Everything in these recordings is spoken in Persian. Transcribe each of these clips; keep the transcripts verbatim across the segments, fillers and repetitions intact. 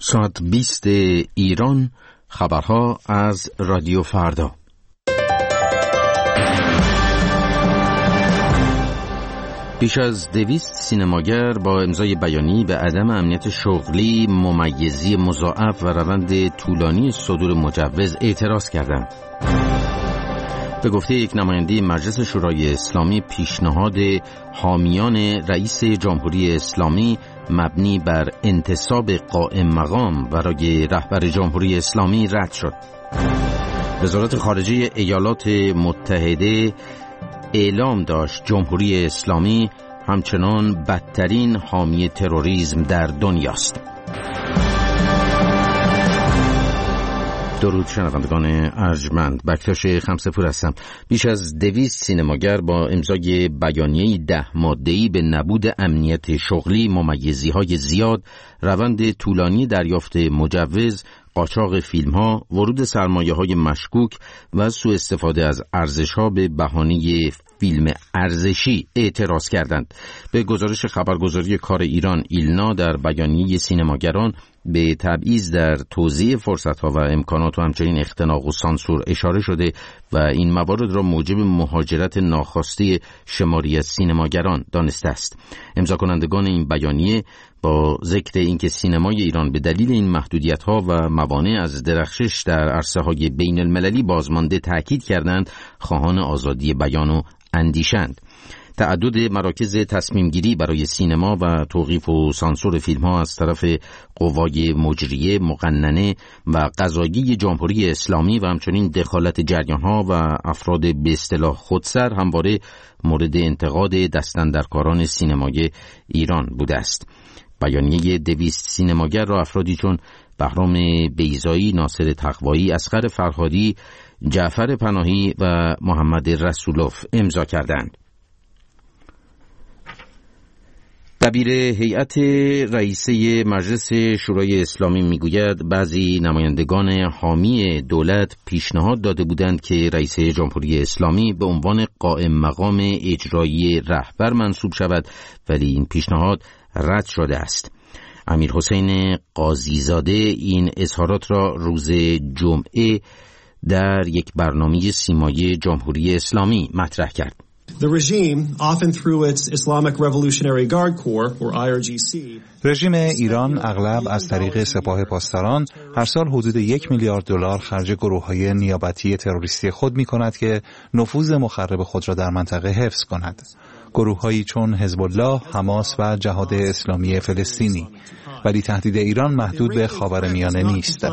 ساعت بیست ایران، خبرها از رادیو فردا. بیش از دویست سینماگر با امضای بیانیه‌ای به عدم امنیت شغلی، ممیزی مضاعف و روند طولانی صدور مجوز اعتراض کردند. به گفته یک نماینده مجلس شورای اسلامی، پیشنهاد حامیان رئیس جمهوری اسلامی مبنی بر انتصاب قائم مقام برای رهبر جمهوری اسلامی رد شد. وزارت خارجه ایالات متحده اعلام داشت جمهوری اسلامی همچنان بدترین حامی تروریسم در دنیاست. درود شنوندگان ارجمند، بکتاش خمسه‌پور هستم. بیش از دویست سینماگر با امضای بیانیه‌ای ده ماده‌ای به نبود امنیت شغلی، ممیزی‌های زیاد، روند طولانی دریافت مجوز، قاچاق فیلم‌ها، ورود سرمایه‌های مشکوک و سوء استفاده از ارزش‌ها به بهانه فیلم ارزشی اعتراض کردند. به گزارش خبرگزاری کار ایران ایلنا، در بیانیه سینماگران به تبعیض در توزیع فرصت‌ها و امکانات و همچنین اختناق و سانسور اشاره شده و این موارد را موجب مهاجرت ناخواسته شماری از سینماگران دانسته است. امضا کنندگان این بیانیه با ذکر اینکه سینمای ایران به دلیل این محدودیت‌ها و موانع از درخشش در عرصه‌های بین المللی بازمانده تأکید کردند خواهان آزادی بیان و اندیشند. تعدد مراکز تصمیم گیری برای سینما و توقیف و سانسور فیلم ها از طرف قوای مجریه، مقننه و قضایی جمهوری اسلامی و همچنین دخالت جریان ها و افراد به اصطلاح خودسر همواره مورد انتقاد دستاندرکاران سینمای ایران بوده است. بیانیه دویست سینماگر را افرادی چون بهرام بیضایی، ناصر تقوایی، اصغر فرهادی، جعفر پناهی و محمد رسولوف امضا کردند. دبیر هیئت رئیسه مجلس شورای اسلامی میگوید بعضی نمایندگان حامی دولت پیشنهاد داده بودند که رئیس جمهوری اسلامی به عنوان قائم مقام اجرایی رهبر منصوب شود، ولی این پیشنهاد رد شده است. امیر حسین قاضیزاده این اظهارات را روز جمعه در یک برنامه سیمایی جمهوری اسلامی مطرح کرد. The regime, often through its Islamic Revolutionary Guard Corps or آی آر جی سی, رژیم ایران اغلب از طریق سپاه پاسداران هر سال حدود یک میلیارد دلار خرج گروه‌های نیابتی تروریستی خود می‌کند که نفوذ مخرب خود را در منطقه حفظ کند. گروه‌هایی چون حزب الله، حماس و جهاد اسلامی فلسطینی، ولی تهدید ایران محدود به خاورمیانه نیست.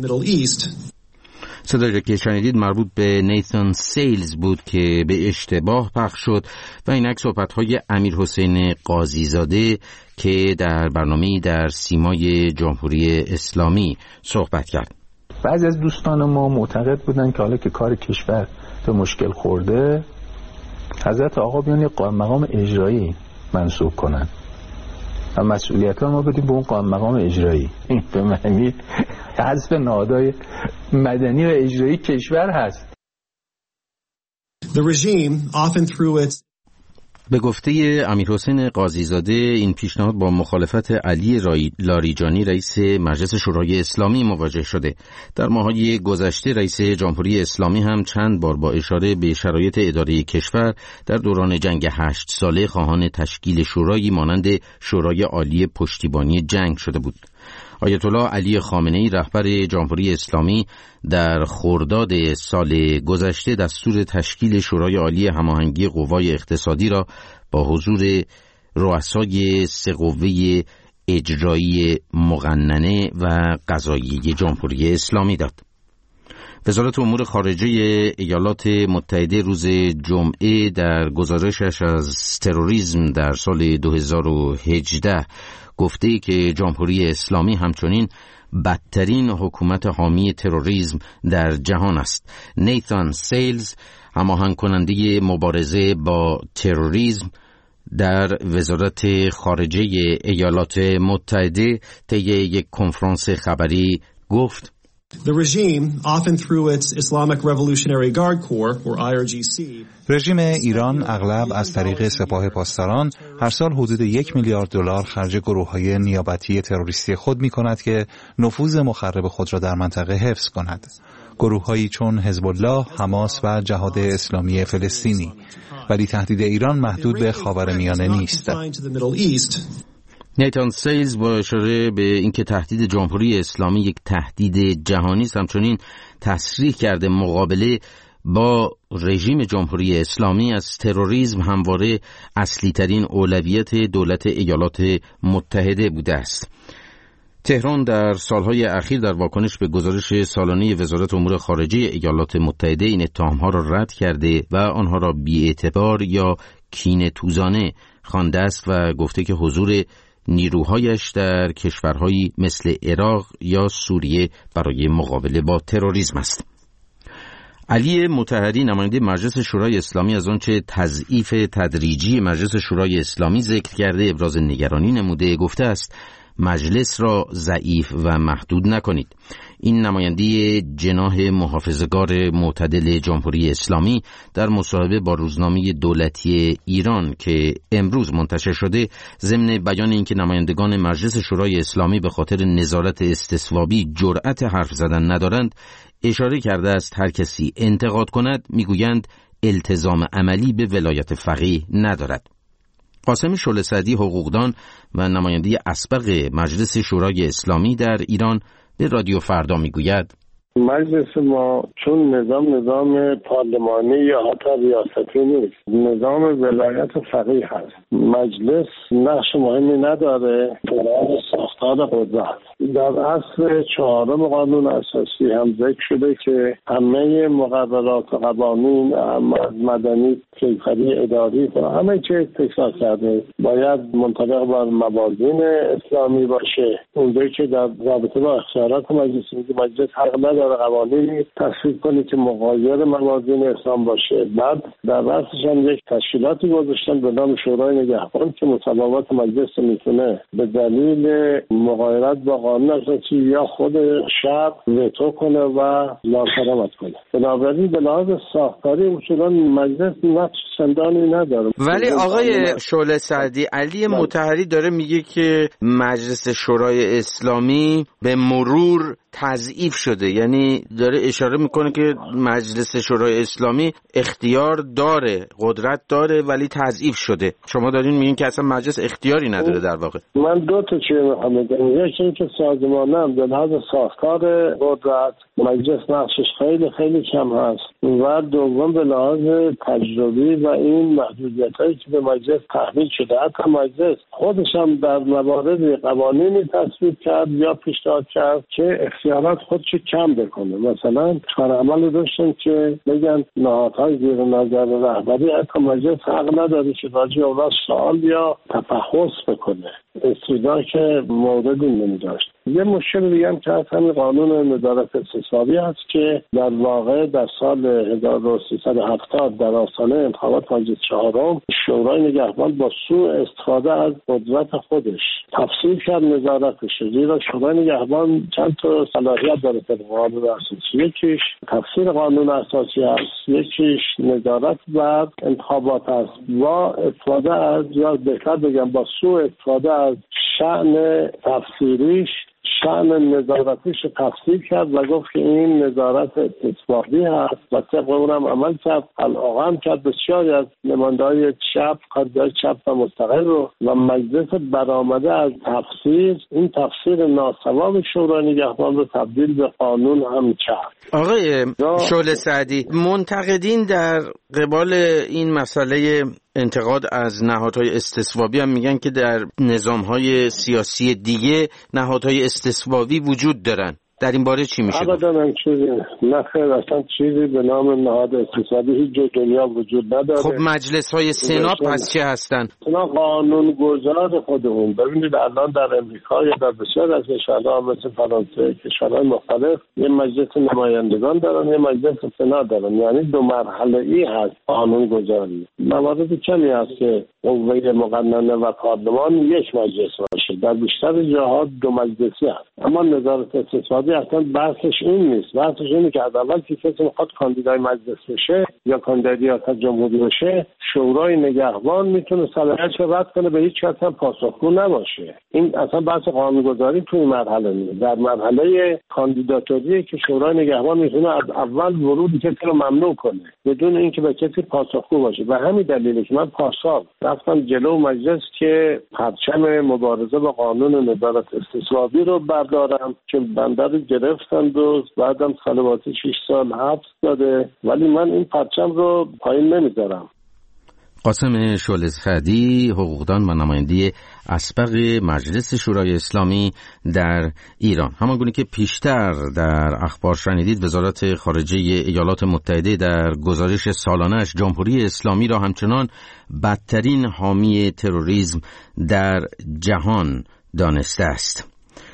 صدایی که شنیدید مربوط به نیتان سیلز بود که به اشتباه پخش شد و اینک صحبت‌های امیر حسین قاضیزاده که در برنامه‌ای در سیمای جمهوری اسلامی صحبت کرد. بعضی از دوستان ما معتقد بودن که حالا که کار کشور به مشکل خورده، حضرت آقا بیان یک قائم مقام اجرایی منصوب کنن و مسئولیت ها ما بدیم به اون قائم مقام اجرایی. این به معنی حذف نهادهای مدنی و اجرایی کشور هست. The regime, often through its به گفته امیر حسین قاضیزاده این پیشنهاد با مخالفت علی لاریجانی رئیس مجلس شورای اسلامی مواجه شده. در ماه‌های گذشته رئیس جمهوری اسلامی هم چند بار با اشاره به شرایط اداره کشور در دوران جنگ هشت ساله خواهان تشکیل شورایی مانند شورای عالی پشتیبانی جنگ شده بود. آیت الله علی خامنه‌ای رهبر جمهوری اسلامی در خرداد سال گذشته دستور تشکیل شورای عالی هماهنگی قوای اقتصادی را با حضور رؤسای سه قوه اجرایی مقننه و قضایی جمهوری اسلامی داد. وزارت امور خارجه ایالات متحده روز جمعه در گزارشش از تروریسم در سال دو هزار و هجده گفته که جمهوری اسلامی همچنین بدترین حکومت حامی تروریسم در جهان است. نیتان سیلز، هماهنگ کننده مبارزه با تروریسم در وزارت خارجه ایالات متحده، طی یک کنفرانس خبری گفت The regime, often through its Islamic Revolutionary Guard Corps or آی آر جی سی, رژیم ایران اغلب از طریق سپاه پاسداران هر سال حدود یک میلیارد دلار خرج گروه‌های نیابتی تروریستی خود می‌کند که نفوذ مخرب خود را در منطقه حفظ کند. گروه‌هایی چون حزب الله، حماس و جهاد اسلامی فلسطینی. ولی تهدید ایران محدود به خاورمیانه نیست. نیتان سیلز با اشاره به اینکه تهدید جمهوری اسلامی یک تهدید جهانی است، همچنین تصریح کرده مقابله با رژیم جمهوری اسلامی از تروریسم همواره اصلی ترین اولویت دولت ایالات متحده بوده است. تهران در سالهای اخیر در واکنش به گزارش سالانه وزارت امور خارجه ایالات متحده این اتهام‌ها را رد کرده و آنها را بی‌اعتبار یا کینه‌توزانه خوانده است و گفته که حضور نیروهایش در کشورهایی مثل عراق یا سوریه برای مقابله با تروریسم است. علی مطهری نماینده مجلس شورای اسلامی از آنچه تضعیف تدریجی مجلس شورای اسلامی ذکر کرده ابراز نگرانی نموده. گفته است مجلس را ضعیف و محدود نکنید. این نماینده جناح محافظه‌کار معتدل جمهوری اسلامی در مصاحبه با روزنامه دولتی ایران که امروز منتشر شده ضمن بیان اینکه نمایندگان مجلس شورای اسلامی به خاطر نظارت استصوابی جرأت حرف زدن ندارند، اشاره کرده است هر کسی انتقاد کند میگویند التزام عملی به ولایت فقیه ندارد. قاسم شعله سعدی حقوقدان و نماینده اسبق مجلس شورای اسلامی در ایران به رادیو فردا میگوید مجلس ما چون نظام نظام پارلمانی یا حتی ریاستی نیست، نظام ولایت فقیه هست. مجلس نقش مهمی نداره برای ساختار قدرت. در اصل چهارم قانون اساسی هم ذکر شده که همه مقررات و قوانین مدنی، کیفری، اداری و همه چیز تکرار کرده باید منطبق بر موازین اسلامی باشه. اونجایی که در رابطه با اختیارات مجلس میگه مجلس حق نداره قوانینی تصویب کنی که مغایر موازین اسلام باشه. بعد در رأسش هم یک تشکیلاتی گذاشتن به نام شورای نگهبان که مطالبات مجلس میتونه به دلیل مغایرت با قانون اساسی یا خود شعب وتو کنه و ناکارآمد کنه. بنابراین به لحاظ ساختاری اصولا مجلس نقش چندانی نداره. ولی آقای شعله سعدی، علی مطهری داره میگه که مجلس شورای اسلامی به مرور تضعیف شده، یعنی داره اشاره میکنه که مجلس شورای اسلامی اختیار داره، قدرت داره، ولی تضعیف شده. شما دارین میگین که اصلا مجلس اختیاری نداره در واقع. من دو تا چیز میخوام بگم. یکی اینکه سازمانم به لحاظ ساختار قدرت مجلس نقشش خیلی خیلی کم هست و دوم به لحاظ تجربی و این محدودیتایی که به مجلس تحمیل شده. حتی مجلس خودش هم در موارد قوانینی تصویب کرد یا پیشنهاد کرد که اختیارات خودش کم بکنه. مثلا فرعمل داشتن که بگن نهادهای زیر نظر رهبری حتی مجلس حق نداره که راجع به اونها سوال یا تفحص بکنه، استدعا که موردی نمیداشت. یه مشکل دیگه هم که از همین قانون نظارت استصوابی هست که در واقع در سال هزار و سیصد و هفتاد در آستانه انتخابات مجلس چهارم شورای نگهبان با سوء استفاده از قدرت خودش تفسیر کرد نظارتش. زیرا شورای نگهبان چند تا صلاحیت داره طبق قانون اساسی. یکیش تفسیر قانون اساسی است، یکیش نظارت بر انتخابات است با استفاده از، یا بهتر بگم با سوء استفاده از شأن تفسیریش، شأن نظارتیش تفسیر کرد و گفت که این نظارت استصوابی هست و طبق اونم عمل کرد. علاقه هم کرد بسیاری از نماینده‌های چپ، کاندیدای چپ و مستقل رو و مجلس برآمده از تفسیر، این تفسیر ناصواب شورای نگهبان رو تبدیل به قانون هم کرد. آقای شعله سعدی، منتقدین در قبال این مسئله انتقاد از نهادهای استصوابی هم میگن که در نظامهای سیاسی دیگه نهادهای استصوابی وجود دارن. در این باره چی میشه؟ ابدا چیزی نه، خیر، اصلا چیزی به نام نهاد استصوابی هیچ جای دنیا وجود نداره. خب مجلس های سنا پس چه هستن؟ سنا قانون گذار خودمون. ببینید الان در امریکا یا در بسیار از کشورها مثل فرانسه، کشورهای مختلف یه مجلس نمایندگان دارن، یه مجلس سنا دارن، یعنی دو مرحله ای هست قانون گذاری. موارد کمی هست که قوه مقننه و پارلمان یک مجلس باشه، در بیشتر جاها دو مجلسی هست. اما نظارت استصوابی انتخابی اصلا بحثش این نیست. بحثش اینه که از اول که کسی میخواد کاندیدای مجلس بشه یا کاندیدای ریاست جمهوری بشه، شورای نگهبان میتونه صلاحیتش رد کنه، به هیچ کس هم پاسخگو نباشه. این اصلا بحث قانونگذاری تو این مرحله نیست. در مرحله کاندیداتوری که شورای نگهبان میتونه از اول ورود کسی رو ممنوع کنه بدون اینکه به کسی پاسخگو باشه. و همین دلیله که من پارسال رفتم جلو مجلس که پرچم مبارزه با قانون نظارت استصوابی رو بردارم که بنده رو گرفتند و بعدم صلواتی شش سال حبس داده، ولی من این پرچم رو پایین نمیذارم. قاسم شعله‌زادی، حقوقدان و نماینده اسبق مجلس شورای اسلامی در ایران. همانگونه که پیشتر در اخبار شنیدید، وزارت خارجه ایالات متحده در گزارش سالانه‌اش جمهوری اسلامی را همچنان بدترین حامی تروریسم در جهان دانسته است.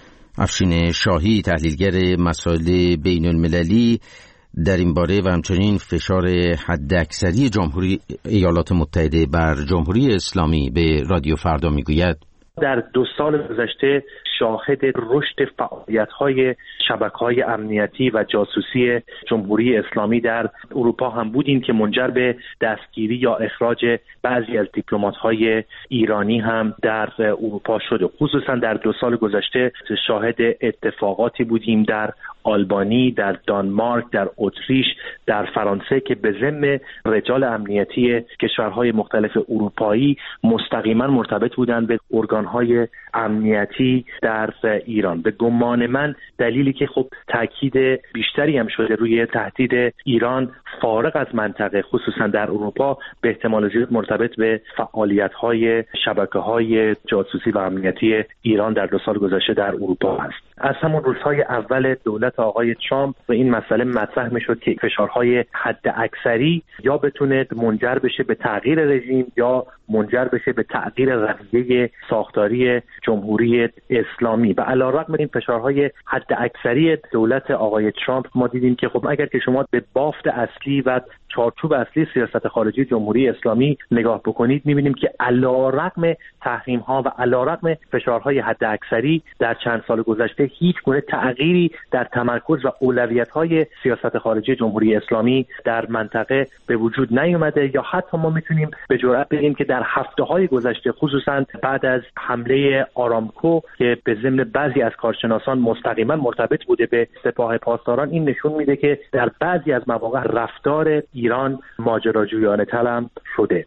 افشین شاهی، تحلیلگر مسائل بین المللی، در این باره و همچنین فشار حداکثری جمهوری ایالات متحده بر جمهوری اسلامی به رادیو فردا میگوید در دو سال گذشته شاهد رشد فعالیت‌های شبکه‌های امنیتی و جاسوسی جمهوری اسلامی در اروپا هم بودیم که منجر به دستگیری یا اخراج بعضی از دیپلمات‌های ایرانی هم در اروپا شده. خصوصا در دو سال گذشته شاهد اتفاقاتی بودیم در آلبانی، در دانمارک، در اتریش، در فرانسه که به ذمه رجال امنیتی کشورهای مختلف اروپایی مستقیما مرتبط بودند به ارگانهای امنیتی در ایران. به گمان من دلیلی که خب تاکید بیشتری هم شده روی تهدید ایران فارغ از منطقه، خصوصا در اروپا، به احتمال زیاد مرتبط به فعالیت‌های شبکه‌های جاسوسی و امنیتی ایران در دو سال گذشته در اروپا است. از همون روزهای اول دولت آقای ترامپ به این مسئله مطرح میشد که فشارهای حد اکثری یا بتونه منجر بشه به تغییر رژیم یا منجر بشه به تغییر رویه ساختاری جمهوری اسلامی. و علیرغم این فشارهای حد اکثری دولت آقای ترامپ ما دیدیم که خب اگر که شما به بافت اصلی و چارچوب اصلی سیاست خارجی جمهوری اسلامی نگاه بکنید، می‌بینیم که علیرغم تحریم‌ها و علیرغم فشارهای حد اکثری در چند سال گذشته هیچ گونه تغییری در تمرکز و اولویت‌های سیاست خارجی جمهوری اسلامی در منطقه به وجود نیامده. یا حتی ما می‌تونیم به جرئت بگیم که در هفته‌های گذشته، خصوصا بعد از حمله آرامکو که به ضمن بعضی از کارشناسان مستقیما مرتبط بوده به سپاه پاسداران، این نشون میده که در بعضی از مواقع رفتار ایران ماجراجویانه تلم شده.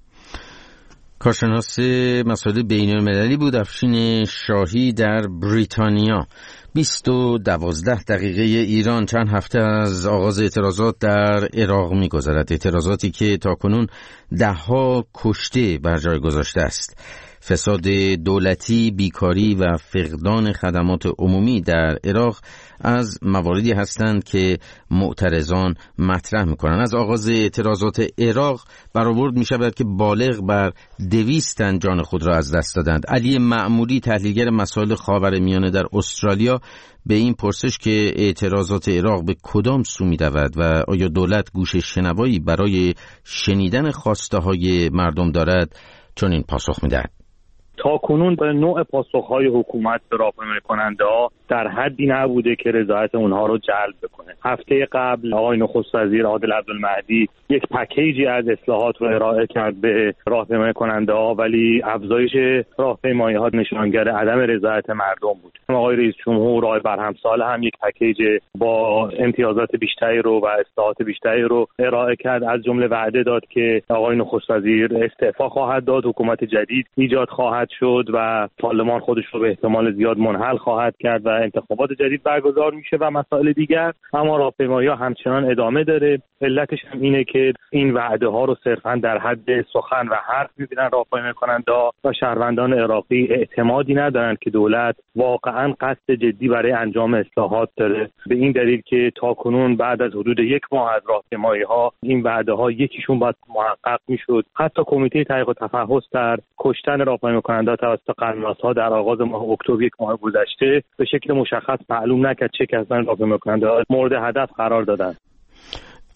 کارشناس مسائل بین المللی بود افشین شاهی در بریتانیا. بیست و دوازده دقیقه ایران چند هفته از آغاز اعتراضات در عراق می‌گذرد. اعتراضاتی که تاکنون ده‌ها کشته بر جای گذاشته است. فساد دولتی، بیکاری و فقدان خدمات عمومی در عراق از مواردی هستند که معترضان مطرح می‌کنند. از آغاز اعتراضات عراق برآورد می‌شود که بالغ بر دویست تن جان خود را از دست دادند. علی معمولی، تحلیلگر مسائل خاورمیانه در استرالیا، به این پرسش که اعتراضات عراق به کدام سو می‌رود و آیا دولت گوش شنوایی برای شنیدن خواسته‌های مردم دارد، چنین پاسخ می‌دهد: تا کنون به نوع پاسخهای حکومت به راهپیمایی کننده ها در حدی نبوده که رضایت اونها رو جلب بکنه. هفته قبل آقای نخست وزیر عادل عبدالمهدی یک پکیجی از اصلاحات رو ارائه کرد به راهپیمایی کننده ها، ولی افزایش راهپیمایی ها نشانگر عدم رضایت مردم بود. آقای رئیس جمهور آقای برهم سال هم یک پکیج با امتیازات بیشتری رو و اصلاحات بیشتری رو ارائه کرد. از جمله وعده داد که آقای نخست وزیر استعفا خواهد داد، حکومت جدید ایجاد خواهد شد و پارلمان خودش رو به احتمال زیاد منحل خواهد کرد و انتخابات جدید برگزار میشه و مسائل دیگر. اما راهپیمایی ها همچنان ادامه داره. علتش هم اینه که این وعده ها رو صرفا در حد سخن و حرف میبینن راهپیمایی کننده ها و شهروندان عراقی اعتمادی ندارن که دولت واقعا قصد جدی برای انجام اصلاحات داره، به این دلیل که تاکنون بعد از حدود یک ماه از راهپیمایی ها این وعده ها یکیشون باید محقق میشد. حتی کمیته تحقیق و تفحص در کشتن راهپیمایی کننده توسط قناص‌ها در آغاز ماه اکتبر یک ماه گذشته به شکل مشخص معلوم نکرد چه کسانی راهپیمایی کننده مورد هدف قرار دادند.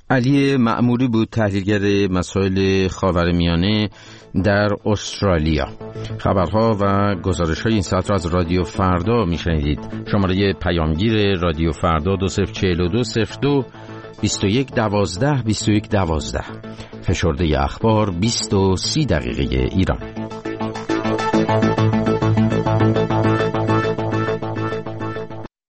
علی معموری بود، تحلیلگر مسائل خاورمیانه در استرالیا. خبرها و گزارش‌های این ساعت را از رادیو فردا میشنیدید. شماره پیامگیر رادیو فردا دو صفر چهل و دو صفر دو بیست و یک دوازده بیست و یک دوازده. فشرده اخبار بیست و سی دقیقه ایران.